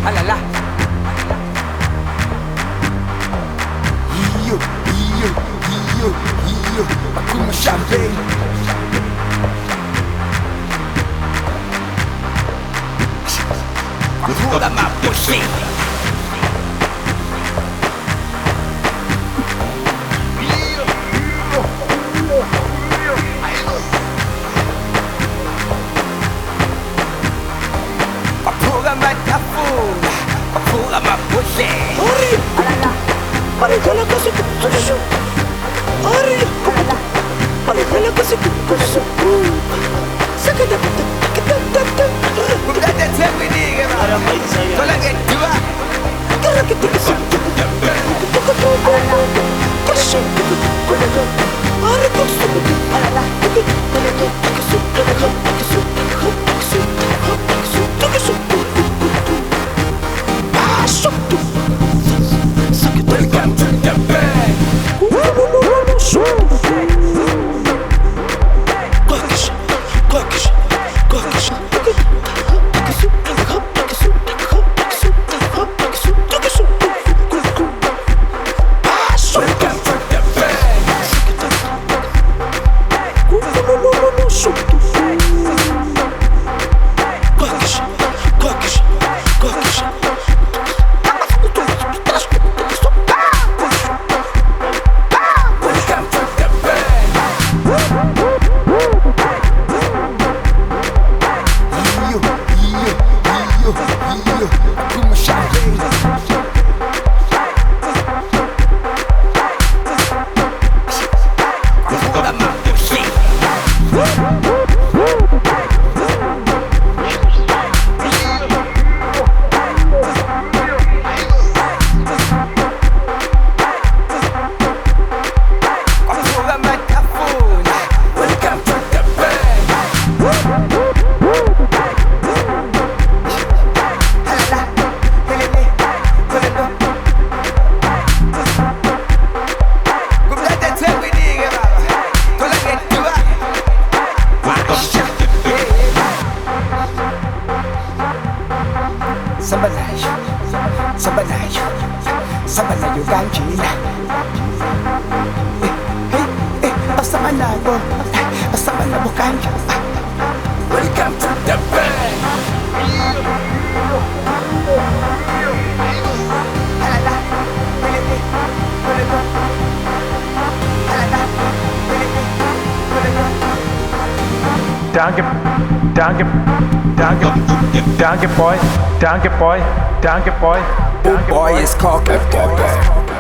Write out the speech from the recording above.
Ah là là. Io, Hakuna champagne. Roda ma pussy. Pura ma tafuna, pura ma pussy. Pare quella cosa che tu dici. Aria, pare quella cosa che tu dici. Sakata, Guarda te mi dica, quella che ti va. cara che ti dici. Cresce, quella che aria tu dici. Welcome to the band. Welcome to the band. Welcome to the band. Hakuna champagne. Roda ma pussy. Pura ma tafuna. Welcome to the band. Halala, helele, helelo. Guarda te mi dica, quella che ti va. Sambalayo, sambalayo, sambalayo gangina. Basta manalo, basta manalo ganja. Welcome to the band. Halala, helele, helelo. Halala, helele, helelo. Danke, danke, danke, danke, boy, danke, boy, danke, boy, danke, Boy is cock.